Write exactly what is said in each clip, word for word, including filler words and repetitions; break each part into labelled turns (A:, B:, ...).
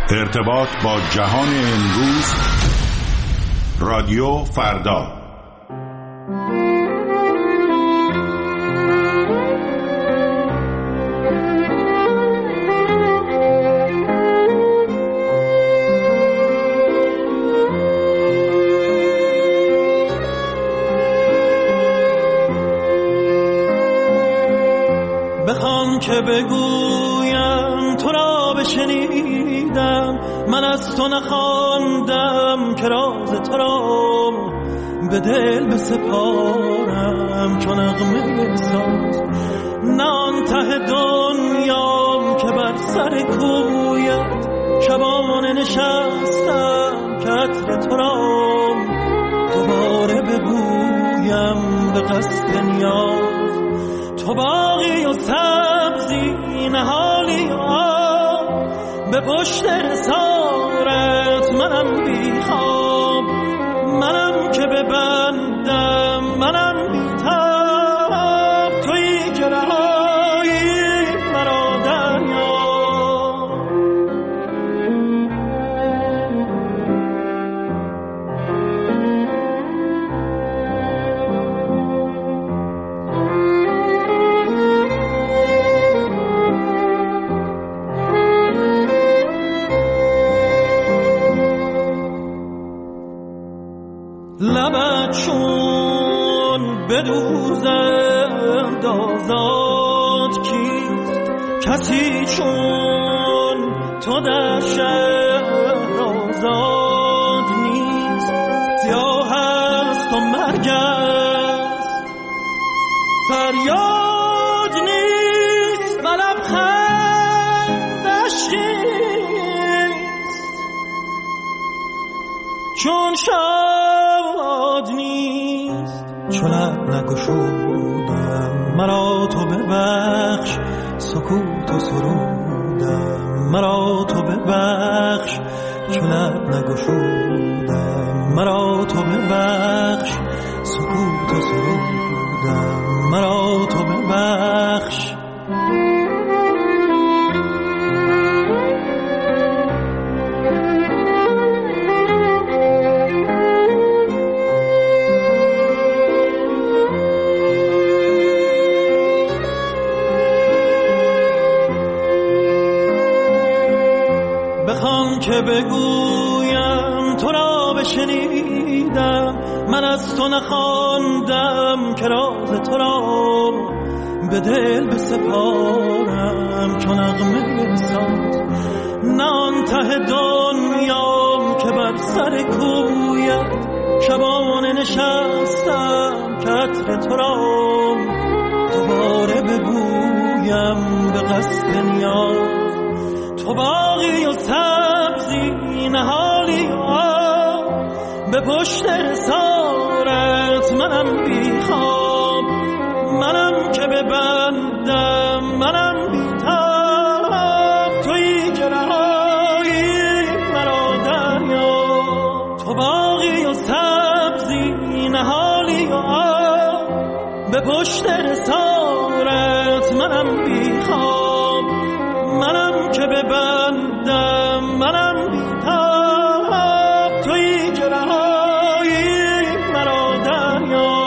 A: ارتباط با جهان امروز، رادیو فردا.
B: بخوام که بگویم تو را بشنیدم، من از تو نخواندم که راز تو را به دل بسپارم. چون نغمه ساز نه آن ته دنیام که بر سر کویت شبانه نشستم که عطر تو را دوباره ببویم به قصد نیاز. تو باغی و سبزی نهالی و آب، به پشت رسارت منم بی خواب. منم که ببندم منم بی تاب، تویی که رهایی مرا دریا. لبت چون بدوزد آزاد کیست، کسی چون تو در شهر آزاد نیست. سیاه است و مرگ است فریاد نیست و لبخندش نیست. چون شاد نیست چون لب نگشودم، مرا تو ببخش سکوت و سرودم. مرا تو ببخش چون لب نگشودم، مرا تو ببخش سکوت و سرودم. مرا تو ببخش. بخوام که بگویم تو را بشنیدم، من از تو نخواندم که راز تو را به دل بسپارم. چون نغمه ساز نه آن ته دنیام که بر سر کویت شبانه نشستم که عطر تو را دوباره ببویم به قصد نیاز. تو باغی و سبزی نهالی و آب، به پشت رسارت منم بی خواب. منم که ببندم منم بی تاب، تویی که رهایی مرا دریا. تو باغی و سبزی نهالی و آب، به پشت رسارت منم بی خواب. منم که ببندم منم بی تاب، تویی که رهایی مرا دریا.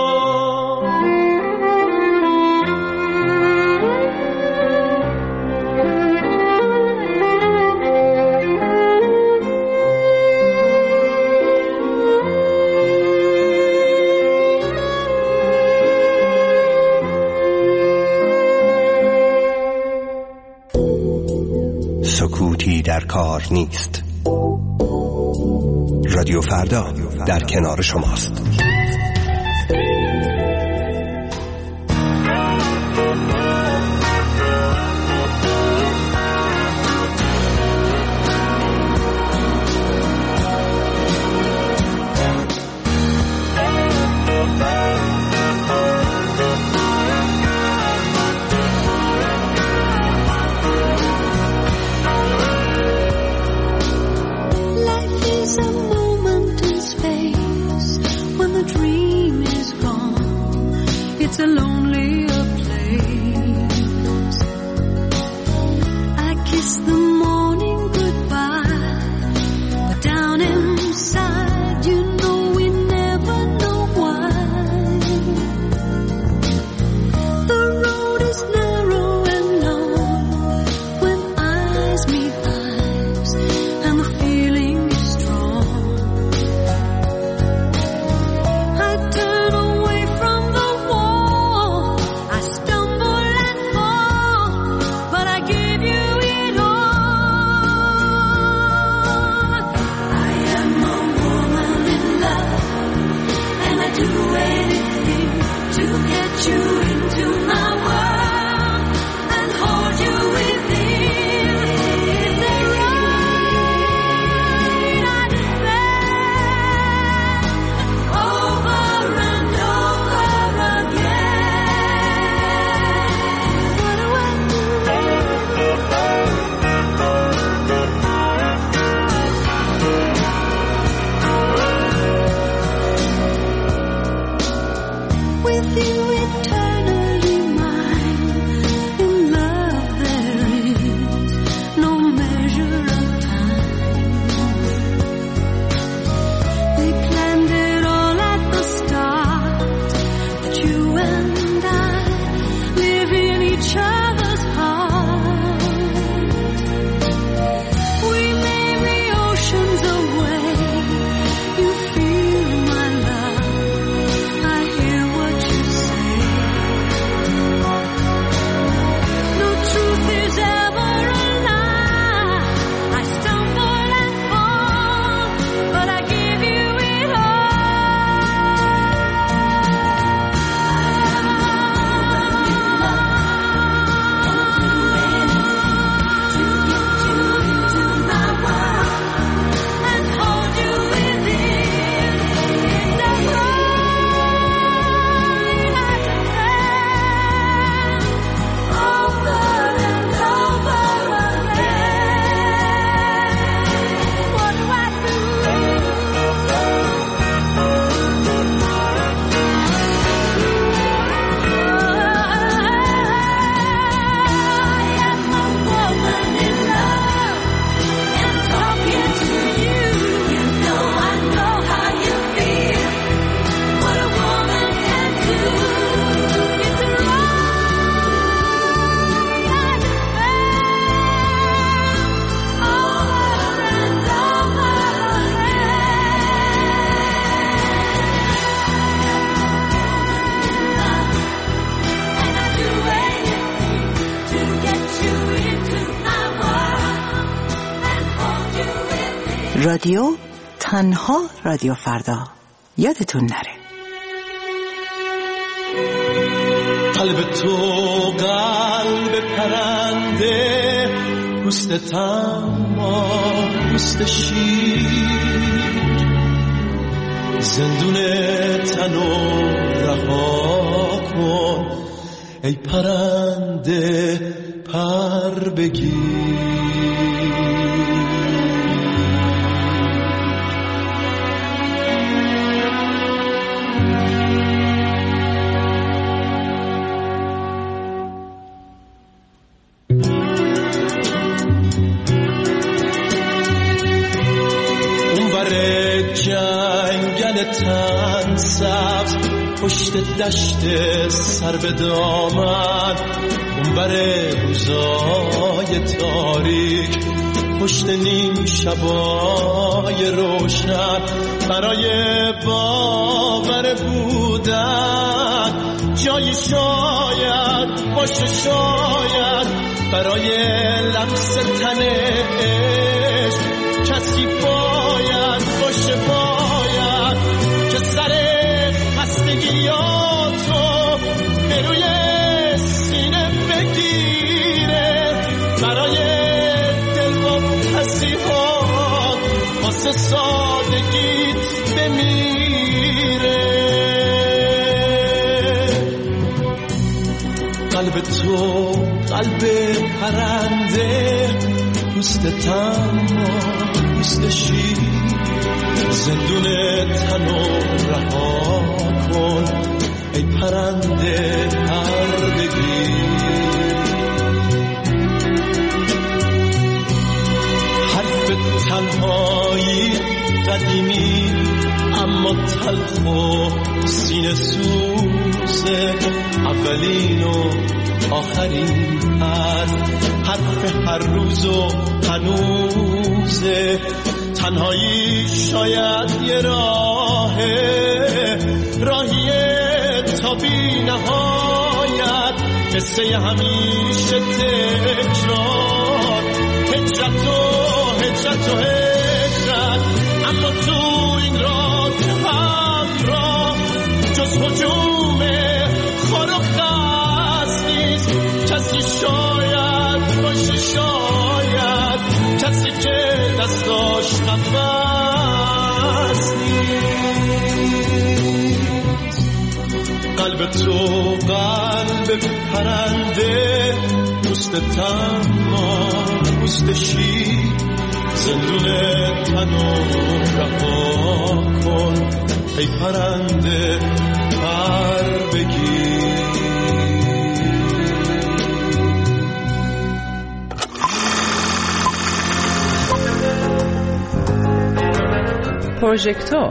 C: سکوتی در کار نیست. رادیو فردا در کنار شماست.
D: Life is a moment in space when the رادیو تنها رادیو فردا، یادتون نره.
B: قلب تو قلب پرنده، پوست تما پوست شیر، زندون تنو رها کن ای پرنده پر بگیر. جنگل تن سبز پشت دشت سر به دامن، اونور روزای تاریک پشت نیم شبای روشن، برای باور بودن جایی شاید باشه، شاید برای لمس تن عشق کسی باید باشه، باید که سر خستگیاتو به روی سینه بگیره، برای دلواپسی‌هات واسه سادگیت بمیره. قلب تو قلب پرنده، پوست تما پوست شیر، زندون تنو رها کن ای پرنده پر بگیر. حرف تنهایی قدیمی اما تلخ و سینه سوزه، اولین و آخرین حرف حرف هر روز و هنوزه. تنهایی شاید یه راهه، راهیه تا بی نهایت، قصه همیشه تکرار، هجرت و هجرت و هجرت. اما تو این راه همراه جز هجوم خار و خس نیست کسی، شاید باشه شاید کسی که دستاش نفس نیست. قلب تو قلب پرنده، پوست تنها پوست شیر، زندون تنو رها کن ای پرنده پر بگیر.
D: پروژکتور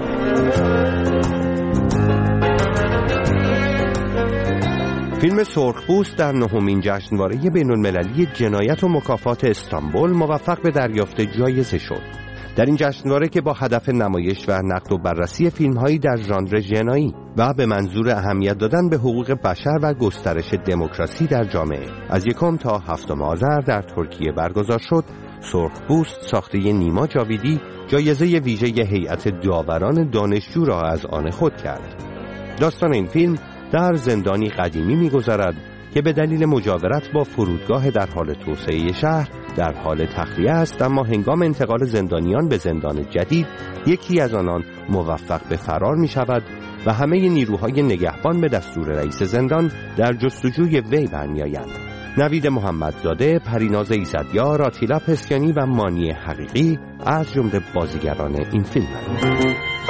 C: فیلم سرخپوست در نهمین جشنواره بین‌المللی جنایت و مکافات استانبول موفق به دریافت جایزه شد. در این جشنواره که با هدف نمایش و نقد و بررسی فیلم‌هایی در ژانر جنایی و به منظور اهمیت دادن به حقوق بشر و گسترش دموکراسی در جامعه از یکم تا هفتم آذر در ترکیه برگزار شد، سرخپوست ساخته نیما جاویدی جایزه ویژه هیئت داوران دانشجو را از آن خود کرد. داستان این فیلم در زندانی قدیمی می‌گذرد که به دلیل مجاورت با فرودگاه در حال توسعه شهر در حال تخلیه است، اما هنگام انتقال زندانیان به زندان جدید یکی از آنان موفق به فرار می‌شود و همه نیروهای نگهبان به دستور رئیس زندان در جستجوی وی برمی‌آیند. نوید محمدزاده، پریناز ایزدیار، آتیلا پسیانی و مانی حقیقی از جمله بازیگران این فیلم‌اند.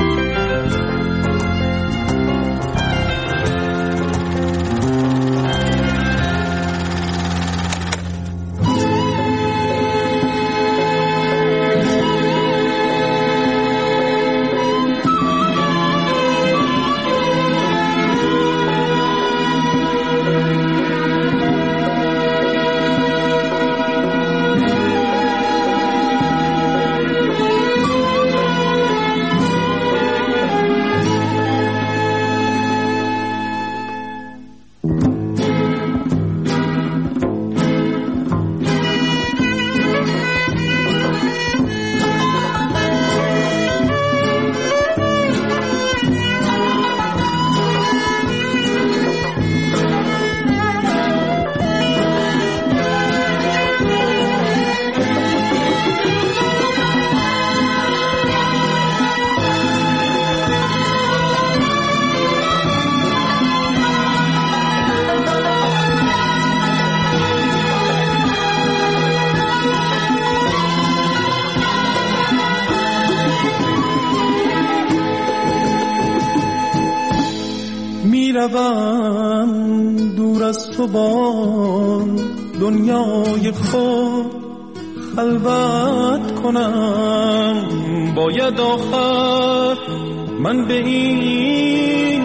B: میروم دور از تو با دنیای خود خلوت کنم، باید آخر من به این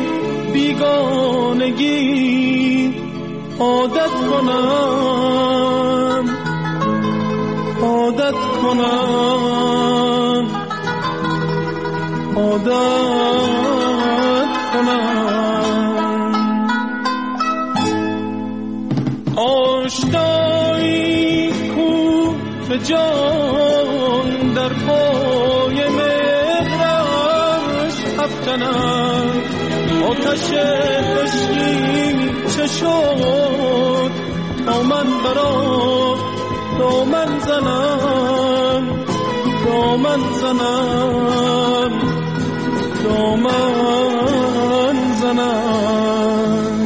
B: بیگانگی عادت کنم، عادت کنم، عادت کنم. آشنایی کو به جان در پای مهرش افکنم، آتش عشقی چه شد تا من برات دامن زنم، دامن زنم، دامن زنم.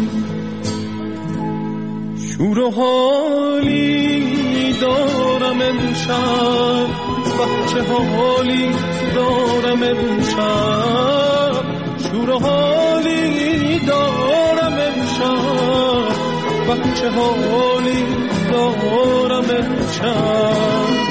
B: شور و حالی دارم امشب، چه حالی دارم امشب، شور و حالی دارم امشب، چه حالی دارم امشب.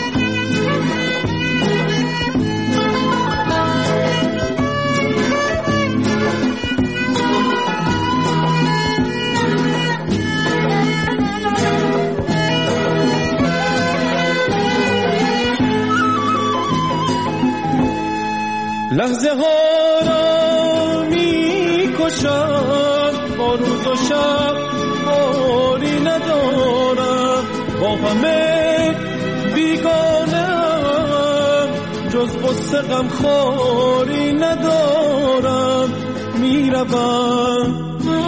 B: لحظه ها را می کشم، با روز و شب باری ندارم، با همه بیگانم، جز قصه غم خواری ندارم. می روم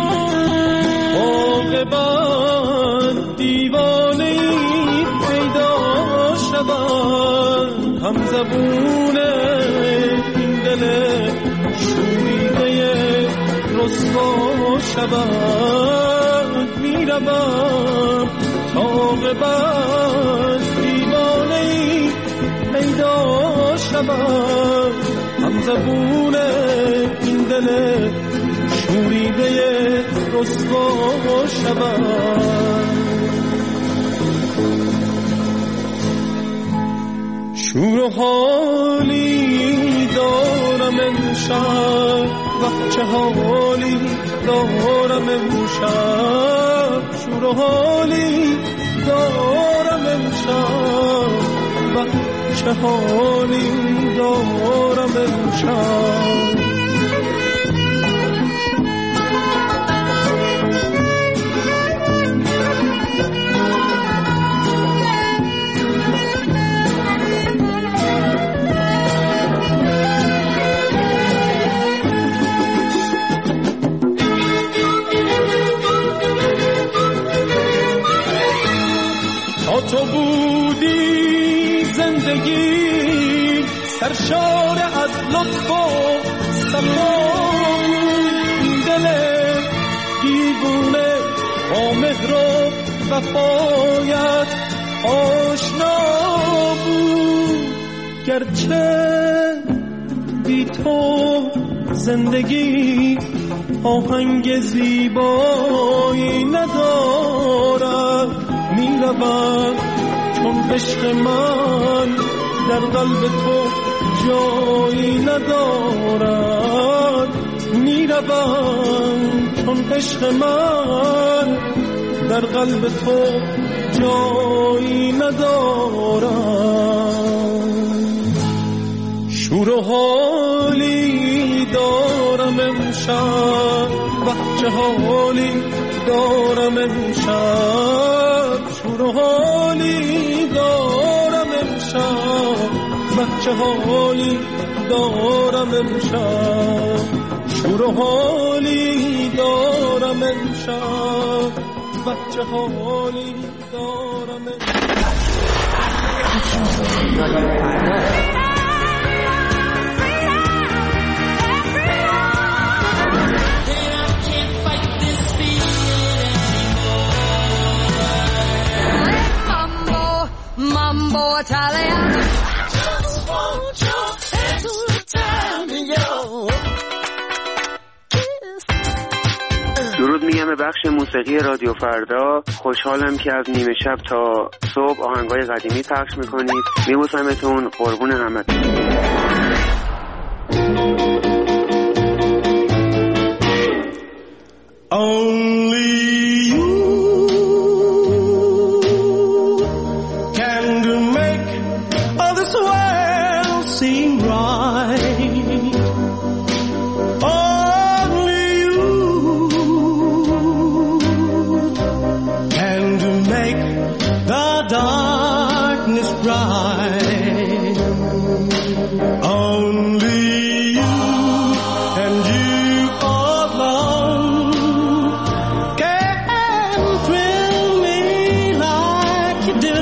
B: عاقبت دیوانه ای پیدا شود، هم زبون این دل شوریده رسوا شود. می روم تا عاقبت دیوانه ای پیدا شود، هم زبون این دل شوریده رسوا شود. شور و حالی دارم امشب، وقت چه حالی دارم امشب، شور و حالی دارم امشب، وقت چه حالی دارم امشب. تو بودی زندگی سرشار از لطف و صفا، دل دیوونه با مهر و وفایت آشنا بود. گرچه بی تو زندگی آهنگ زیبایی ندارد. می روم چون عشق من در قلب تو جایی ندارد. می روم چون عشق من در قلب تو جایی ندارد. شور و حالی دارم امشب، وقت چه حالی دارم امشب، شور و حالی دارم امشب، وقت چه حالی دارم امشب، شور و حالی دارم امشب، وقت چه حالی دارم امشب.
E: Mambo Italian. Just want your hand to tell me yo.
F: درود میگم به بخش موسیقی رادیو فردا. خوشحالم که از نیمه شب تا صبح آهنگای قدیمی پخش میکنید. میبوسمتون، قربون همتون.
B: Only you can make all this world seem right. Only you can make the darkness bright. Only you and you alone can thrill me like you do,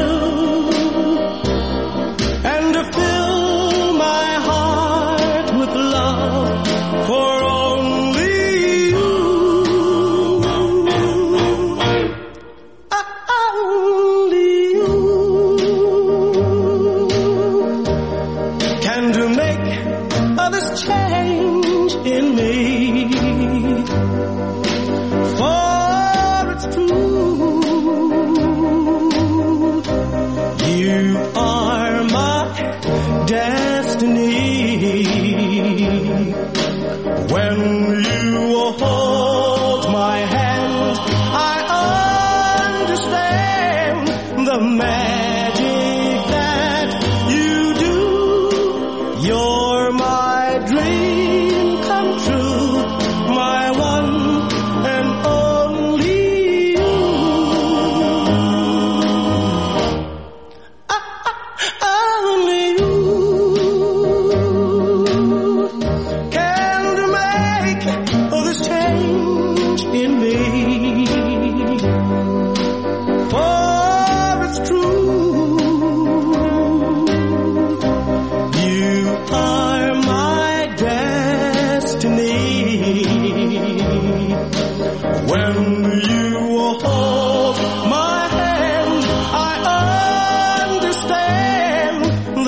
B: and to fill my heart with love for only you. Only you can to make all this change in me. For it's true, you are my destiny. When you hold my hand, I understand the magic that you do. You're my dream.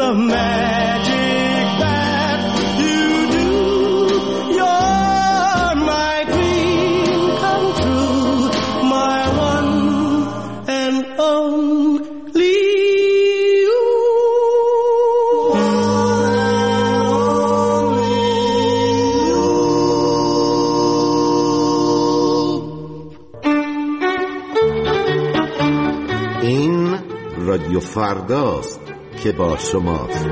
B: the magic that you do. You're my dream come true, my one and only you.
G: این رادیو فرداست که با شماست.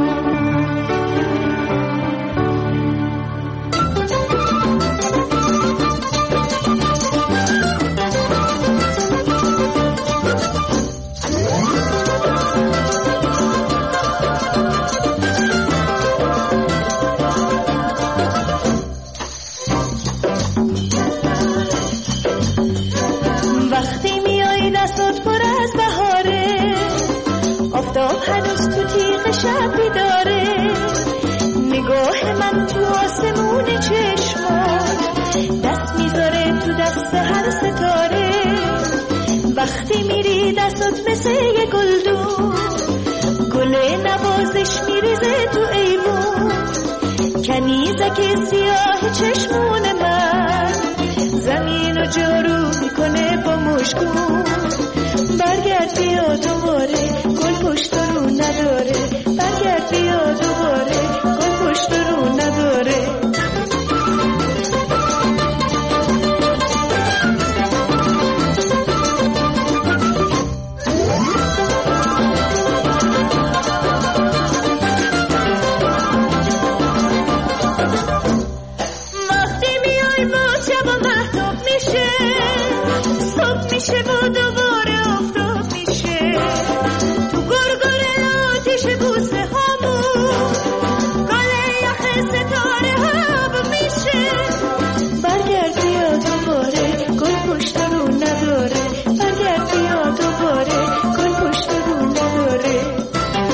E: وقتی میای دستات پر از بهاره، آفتاب هنوز تو تیغ شب بیداره، نگاه من تو آسمون چشمات دست میذاره تو دست هر ستاره. وقتی میری دستات مثل یه گلدون، گل نوازش میریزه تو ایوون، کنیزک سیاه چشمون من زمین رو جارو میکنه با مشکون. برگرد بیا دوباره، گل پشت رو نداره، برگرد بیا دوباره، گل پشت رو نداره. وقتی میای باز شب و مهتاب میشه، صبح میشه و دوباره آفتاب میشه، تو گرگره آتیش بوسه هامون گل یخ ستاره هاب میشه. برگرد بیا دوباره، گل پشت رو نداره، برگرد بیا دوباره، گل پشت رو نداره.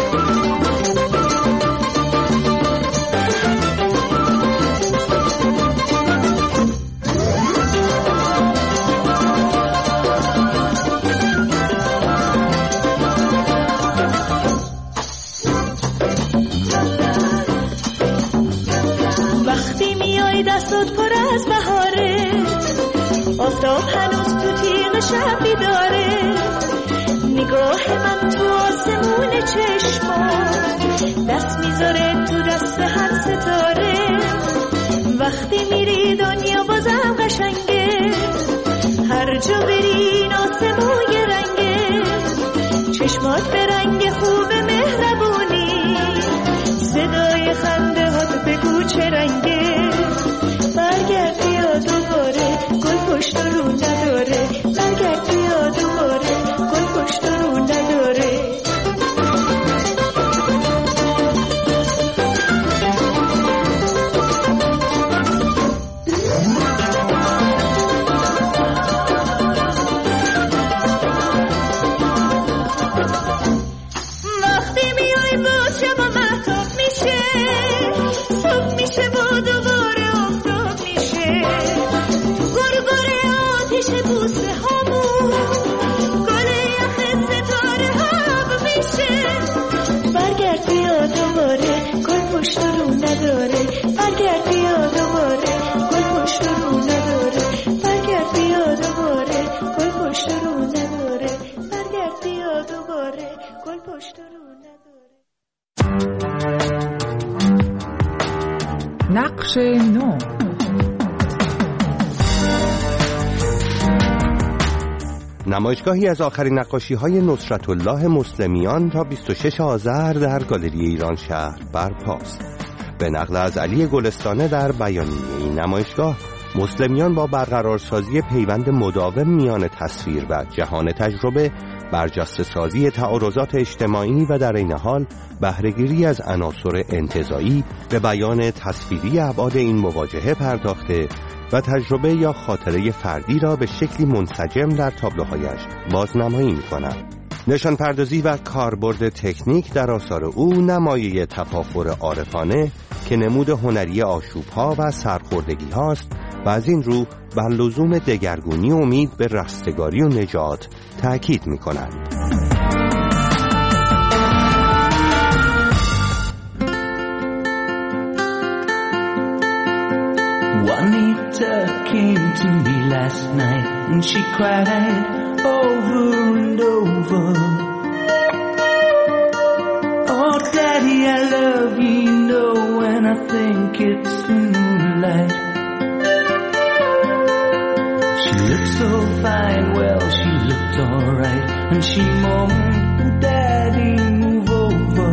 E: وقتی میای دستات پر از بهاره، آفتاب هنوز تو تیغ شب بیداره، نگاه من تو آسمون چشمات دست میذاره تو دست هر ستاره. وقتی میری دنیا بازم قشنگه، هر جا بری این آسمون یه رنگه، چشمات به رنگ خوب مهربونی، صدای خنده هات بگو چه رنگه. برگرد بیا دوباره، گل پشت رو نداره، برگرد بیا دوباره، گل پشت رو نداره. وقتی میای باز شب و مهتاب میشه، صبح میشه و دوباره آفتاب میشه، گرگره آتیش بوسه هامون گل یخ ستاره هاب میشه. برگرد بیا دوباره، گل پشت رو نداره، برگرد بیا دوباره، گل پشت رو نداره، برگرد بیا دوباره، گل پشت رو نداره، برگرد بیا دوباره، گل پشت رو نداره.
H: نقش نو.
C: نمایشگاهی از آخرین نقاشی‌های نصرت الله مسلمیان تا بیست و شش آذر در گالری ایران شهر برپاست. به نقل از علی گلستانه در بیانیه این نمایشگاه، مسلمیان با برقرارسازی پیوند مداوم میان تصویر و جهان تجربه، برجسته سازی تعارضات اجتماعی و در این حال بهره‌گیری از عناصر انتزاعی به بیان تصویری ابعاد این مواجهه پرداخته و تجربه یا خاطره فردی را به شکلی منسجم در تابلوهایش بازنمایی می‌کند. نشان پردازی و کاربرد تکنیک در آثار او نمایه تفاخر عارفانه که نمود هنری آشوب‌ها و سرخوردگی هاست و از این رو بر لزوم دگرگونی امید به رستگاری و نجات تأکید می‌کند.
B: last night, and she cried over and over. Oh, Daddy, I love you, you know when I think it's the moonlight. She looked so fine, well, she looked alright, and she moaned, Daddy, move over.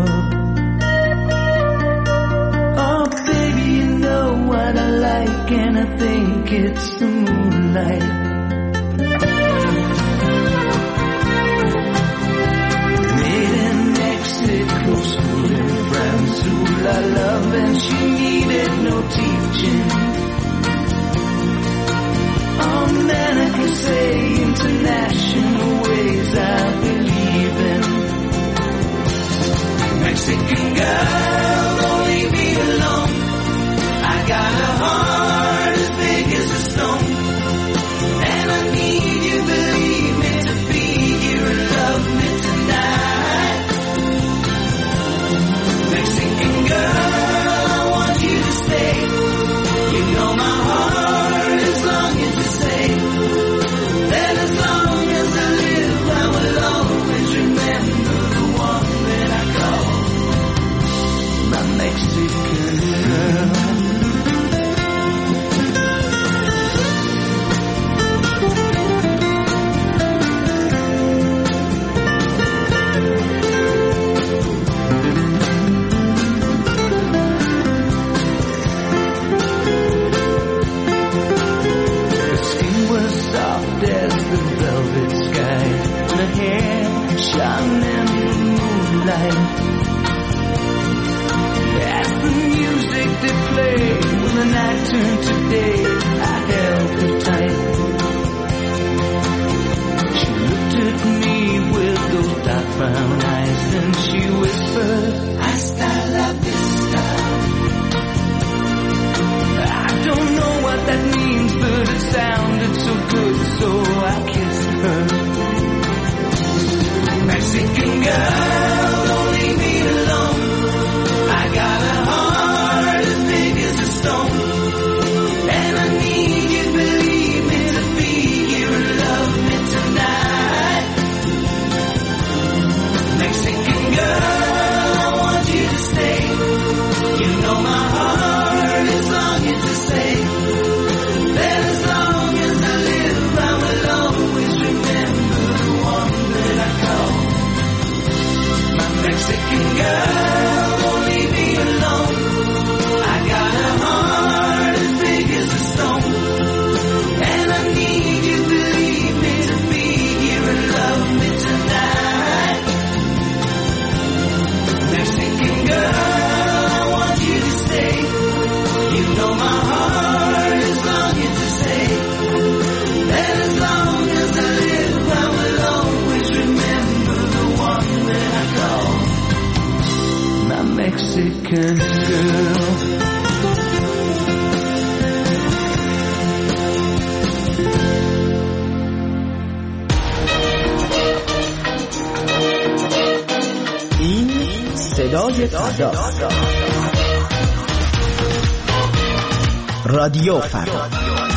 B: Oh, baby, you know what I like, and I think it's the moonlight. Made in Mexico, school in France, who I love, and she needed no teaching. Oh man, I can say international ways I believe in. Mexican girl, don't leave me alone. I got a heart as big as a stone, and I need you, believe me, to be here and love me tonight. Mexican girl, I want you to stay. You know my heart is longing to say that as long as I live, I will always remember the one that I call my Mexican girl. As the velvet sky, and her hair shone in the moonlight. As the music they played, when the night turned to day, I held her tight. She looked at me with those dark brown eyes, and she whispered, Hasta la vista. I don't know what that means, but it sounded so good, so I kissed her. Mexican girl, don't leave me alone. I got a heart as big as a stone, and I need you, believe me, to be here and love me tonight. Mexican girl, I want you to stay. You know my heart is longing to say that as long as I live, I will always remember the one that I call my Mexican girl. Won't leave me alone. I got a heart as big as a stone, and I need you, believe me, to be here and love me tonight. Mexican girl, I want you to stay. You know my heart is longing to say that as long as I live, I will always remember the one that I call my Mexican girl.
H: این صدای فردا، رادیو فردا.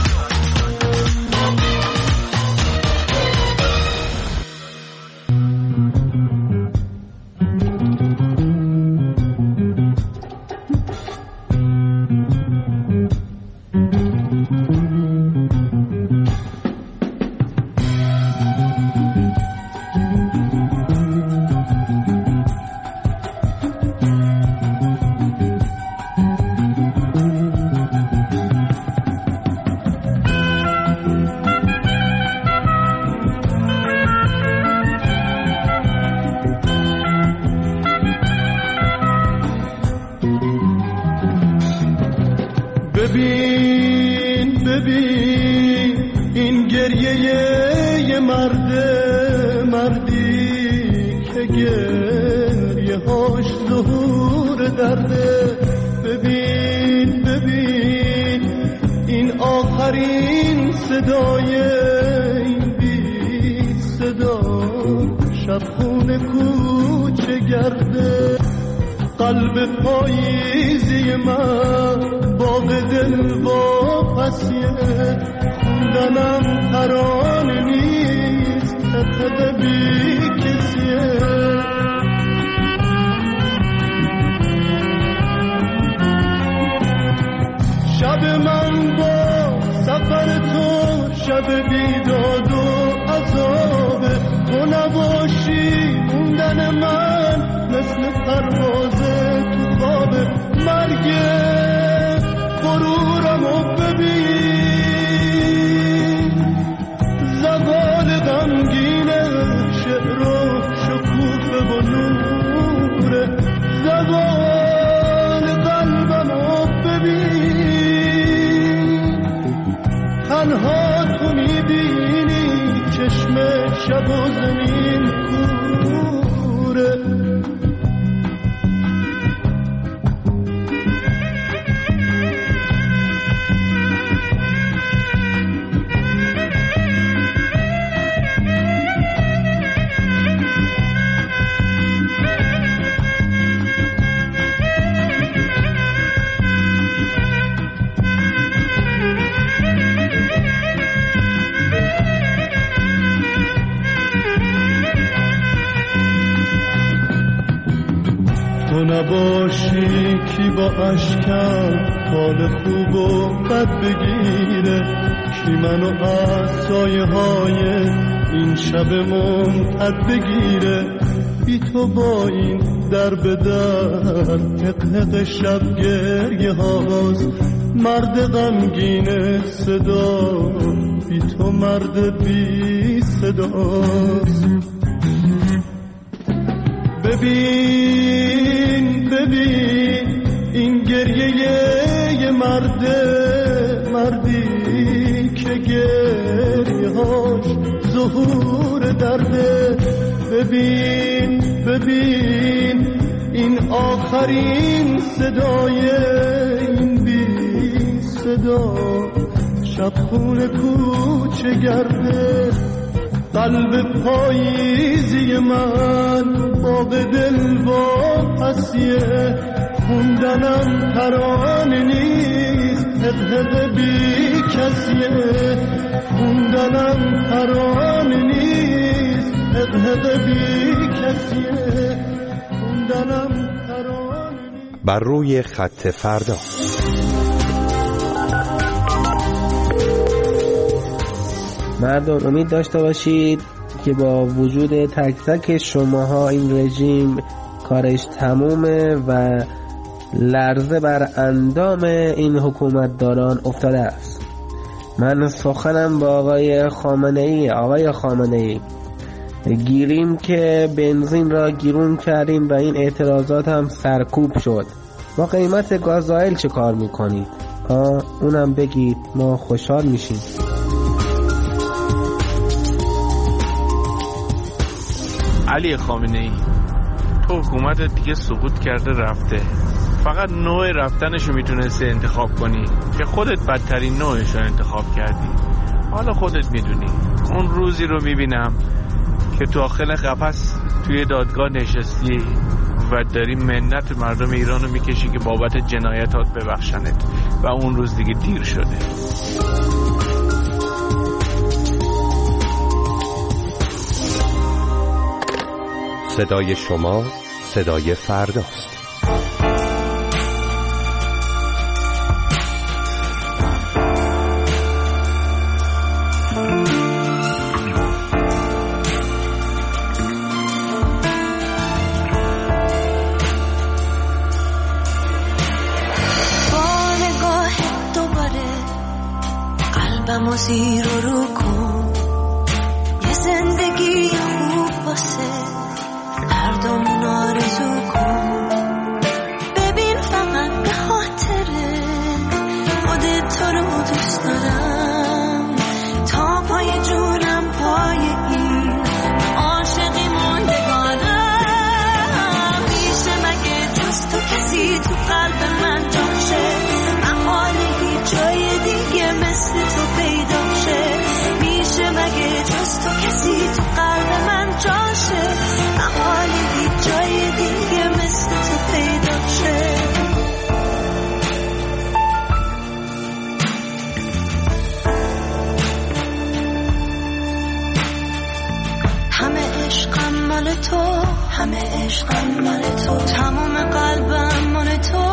I: ببین ببین این گریه یه مرده، مردی که گریه هاش ظهور درده. ببین ببین این آخرین صدای این بی صدا، شب خونه کوچه گرده. قلب پاییزی من باغ دل واپسیه خوندنم ترانه نیست تقد بی کسیه شب من با سفر تو شب بیداد و عذابه تو نباشی موندن من مثل پرواز تو خواب مرگ غرورمو ببین زوال غمگینه شعر و شکوفه و نوره زوال قلبمو ببین تنها تو میبینی چشم شب و زمین کوره تو نباشی کی با اشکم حال خوب و بد بگیره کی منو از سایه های این شب ممتد بگیره بی تو با این در به در حق شب گریه هاست مرد غمگین صدا بی تو مرد بی صداست ببین ببین این گریه یه مرده مردی که گریه هاش ظهور درده ببین ببین این آخرین صدای این بی صدا شب خونه کوچه گرده قلب پاییزی من باغ دل واپسیه خوندنم ترانه نیست حق بی کسیه خوندنم ترانه نیست حق بی کسیه خوندنم ترانه نیست.
C: بر روی خط فردا
J: مردم امید داشته باشید که با وجود تک تک شماها این رژیم کارش تمومه و لرزه بر اندام این حکومتداران افتاده است. من سخنم با آقای خامنه ای آقای خامنه ای گیریم که بنزین را گیرون کردیم و این اعتراضات هم سرکوب شد. با قیمت گازوئیل چه کار میکنید؟ آه اونم بگید ما خوشحال میشیم.
K: علی خامنه ای تو حکومتت دیگه سقوط کرده رفته، فقط نوع رفتنشو میتونستی انتخاب کنی که خودت بدترین نوعشو انتخاب کردی. حالا خودت میدونی. اون روزی رو میبینم که تو داخل قفس توی دادگاه نشستی و داری منت مردم ایرانو میکشی که بابت جنایتات ببخشنت و اون روز دیگه دیر شده.
C: صدای شما صدای فرداست.
E: قلبمو زیر و رو کن، یه زندگی خوب واسه هر دومون آرزو کن. ببین فقط به خاطره خودت تو رو دوست دارم، تا پای جونم پای این عاشقی موندگارم. میشه مگه جز تو کسی تو قلب من جاشه، محاله هیچ جای دیگه مثل تو پیدا شه. میشه مگه جز تو کسی تو قلب من جاشه، محاله هیچ جای دیگه مثل تو پیدا عشقم مال تو تمام قلبم مال تو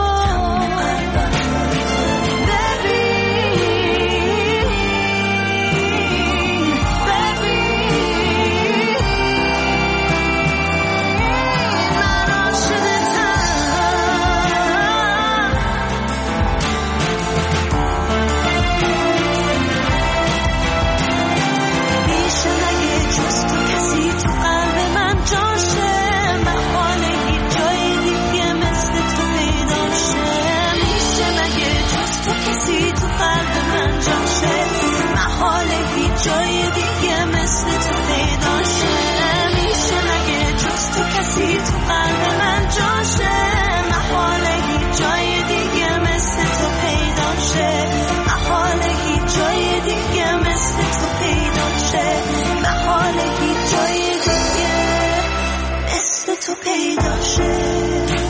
E: جای دیگه مثل تو پیدا شه میشه مگه جز تو کسی تو قلب من جاشه محاله هیچ جای دیگه مثل تو پیدا شه محاله هیچ جای دیگه مثل تو پیدا شه محاله هیچ جای دیگه مثل تو پیدا شه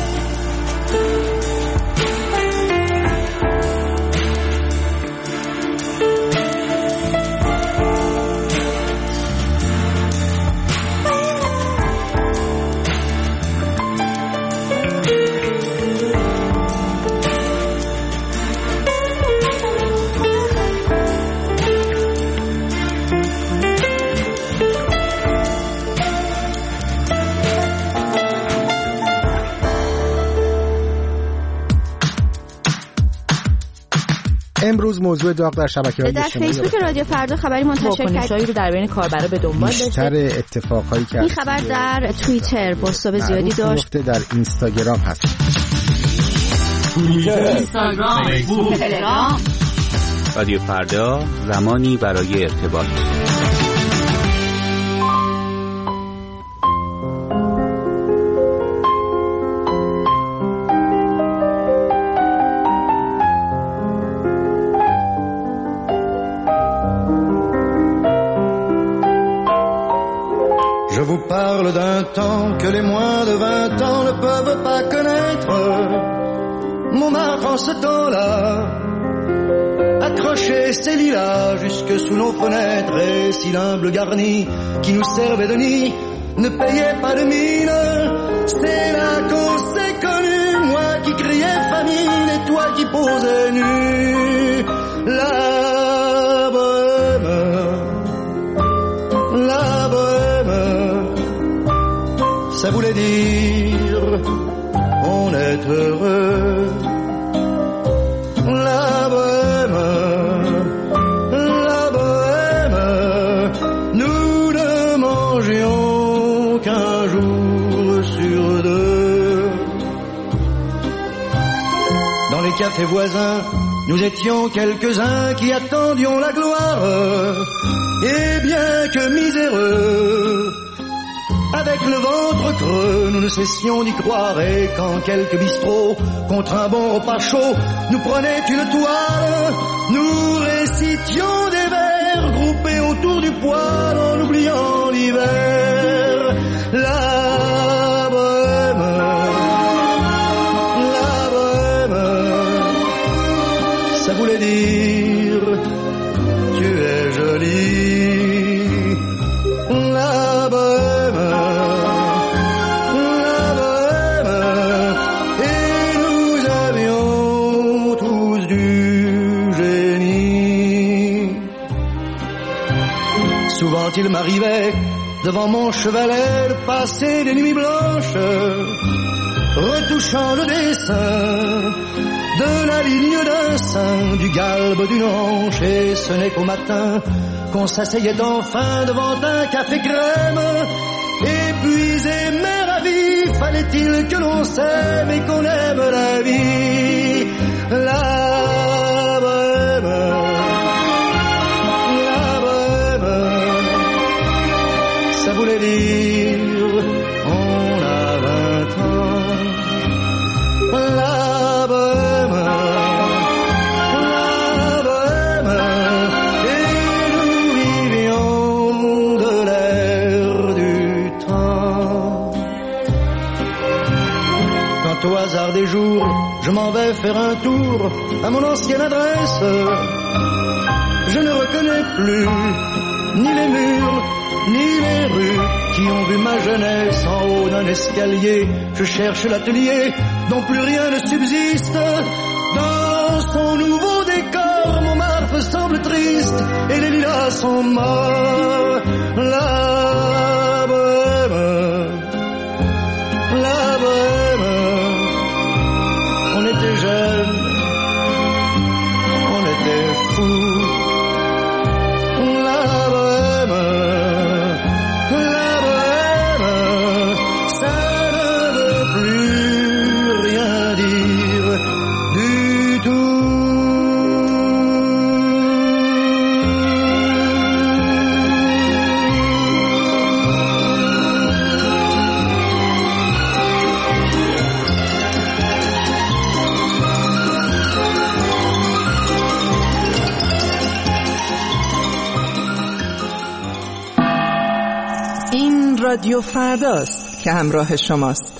L: امروز موضوع داغ در شبکه‌های
M: در فیسبوک رادیو فردا خبری منتشر کرد
N: رو در بین کاربرا به دنبال داشته.
L: بیشتر اتفاقایی که
M: این خبر در توییتر پست زیادی داشت.
L: در اینستاگرام هست.
N: توییتر، اینستاگرام، فیسبوک، تلگرام.
O: رادیو فردا زمانی برای ارتباط.
I: Je vous parle d'un temps que les moins de vingt ans ne peuvent pas connaître. Montmartre en ce temps-là accrochait ses lilas jusque sous nos fenêtres, et si l'humble garni qui nous servait de nid ne payait pas de mine, c'est là qu'on s'est connu, moi qui criais famine et toi qui posais nu. La bohème, la bohème, ça voulait dire on est heureux. La bohème, la bohème, nous ne mangions qu'un jour sur deux. Dans les cafés voisins, nous étions quelques-uns qui attendions la gloire. Et bien que miséreux, avec le ventre creux, nous ne cessions d'y croire. Et quand quelques bistrots, contre un bon repas chaud, nous prenaient une toile, nous récitions des vers groupés autour du poêle en oubliant l'hiver. La bohème, la bohème, ça voulait dire tu es jolie. La bohème, souvent il m'arrivait devant mon chevalet de passer des nuits blanches, retouchant le dessin de la ligne d'un sein, du galbe d'une hanche, et ce n'est qu'au matin qu'on s'asseyait enfin devant un café crème. Épuisé mais ravi, fallait-il que l'on s'aime et qu'on aime la vie. La bohème, ça voulait dire on a vingt ans. La bohème, la bohème, et nous vivions de l'air du temps. Quand au hasard des jours je m'en vais faire un tour à mon ancienne adresse, je ne reconnais plus ni les murs, ni les rues qui ont vu ma jeunesse en haut d'un escalier. Je cherche l'atelier dont plus rien ne subsiste. Dans son nouveau décor, Montmartre semble triste et les lilas sont morts. La bohème, la bohème, on était jeunes, on était fous. La bohème, la bohème, ça ne veut plus rien dire du tout.
D: این رادیو فرداست که همراه شماست.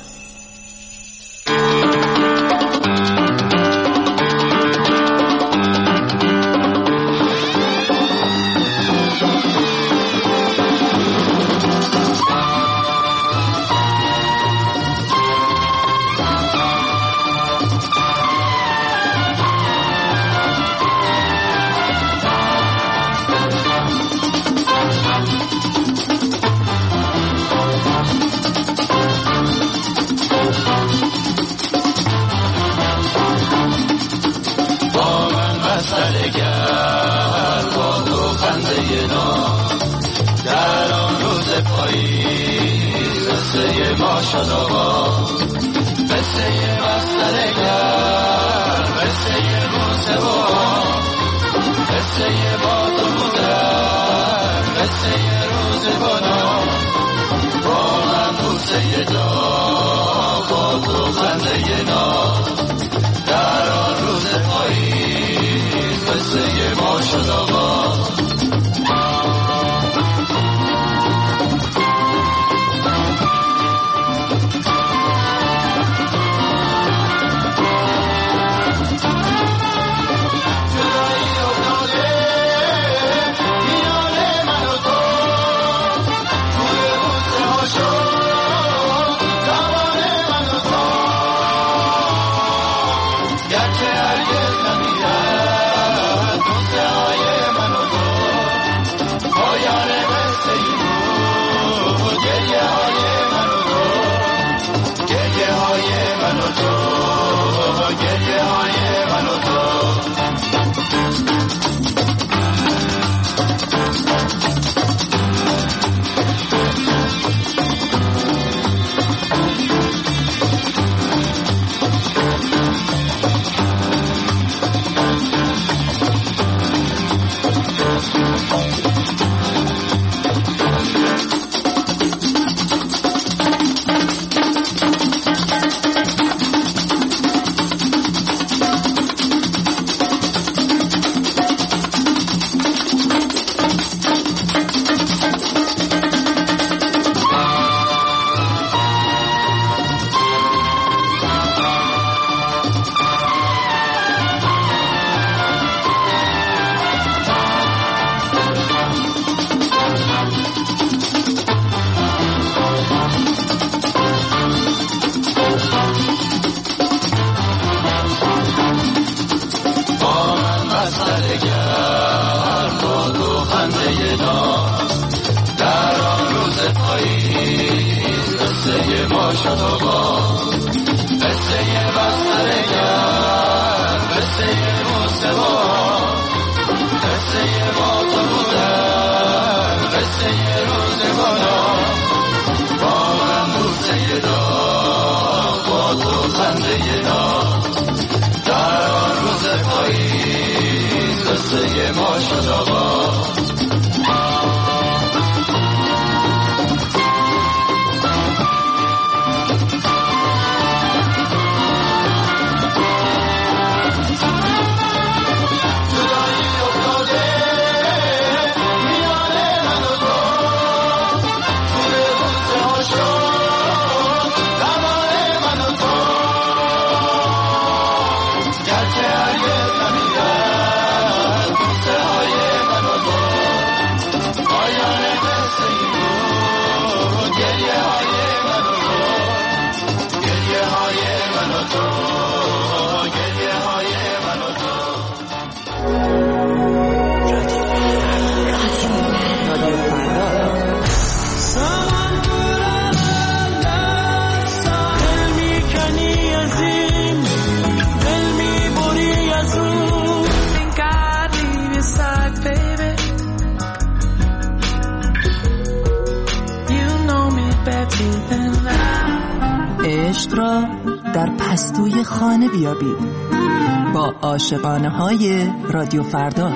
B: گرچه هرگز نمی‌رد بوسه های من و
D: خود را در پستوی خانه بیابید با عاشقانه های رادیو فردا.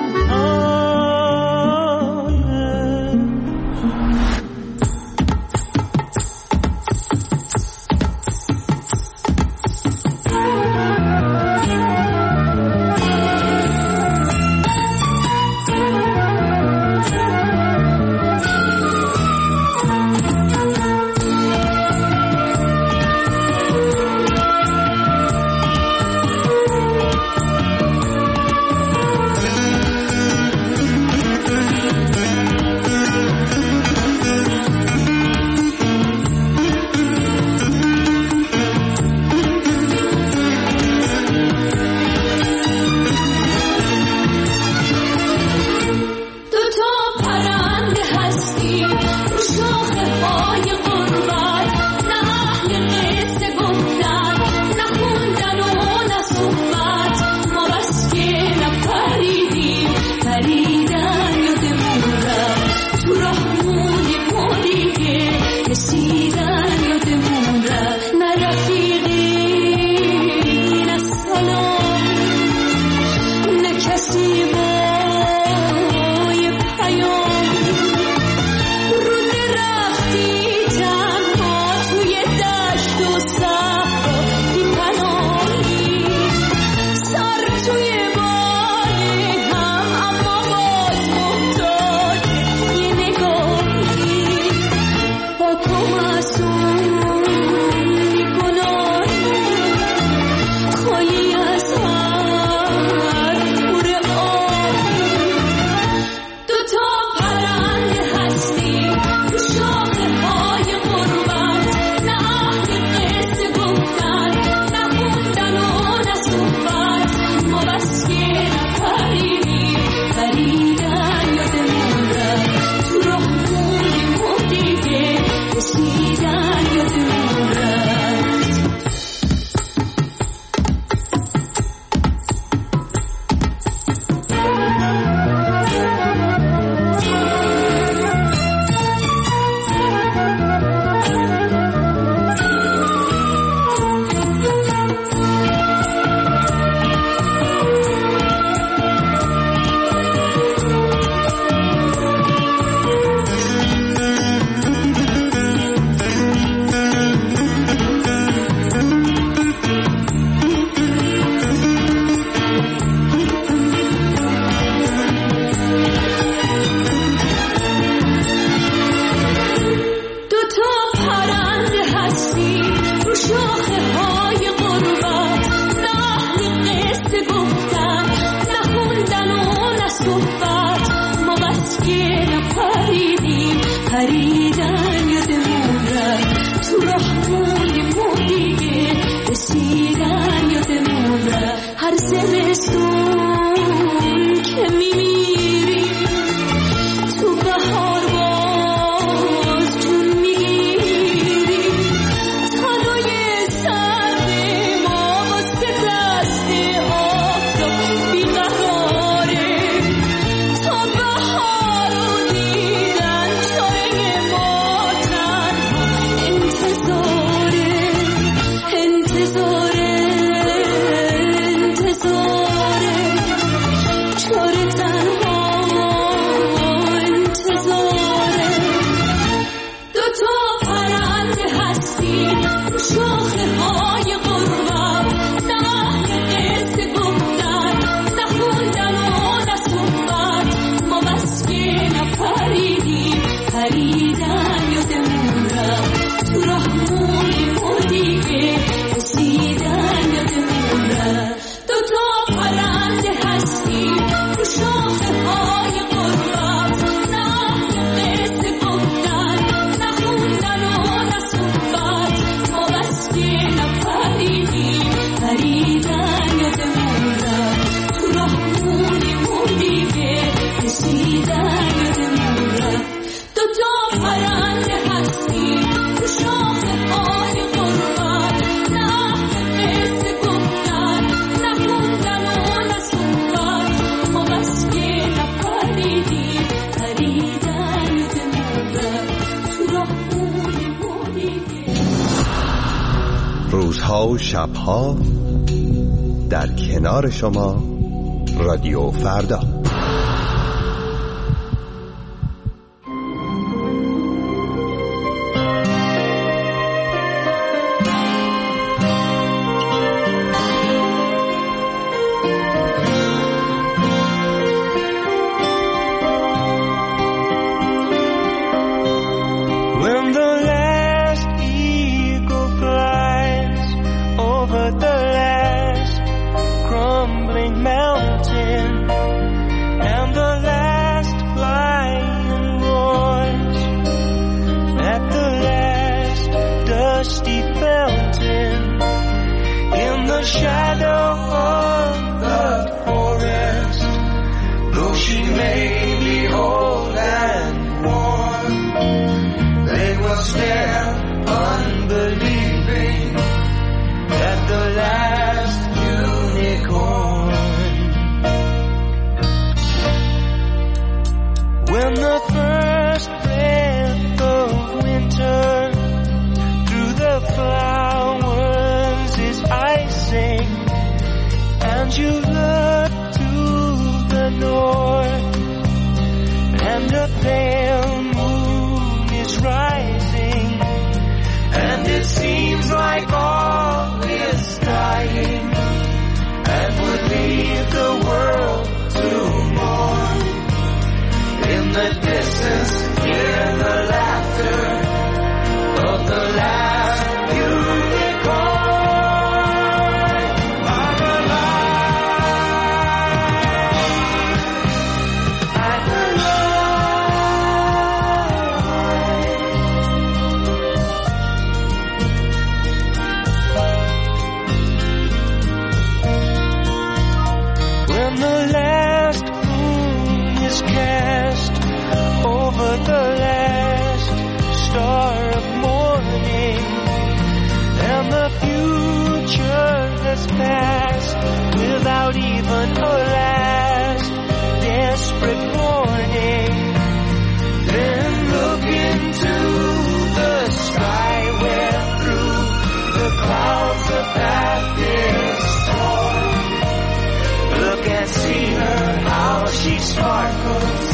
E: انتظاره
C: شبها در کنار شما رادیو فردا.
B: Look and see her, how she sparkles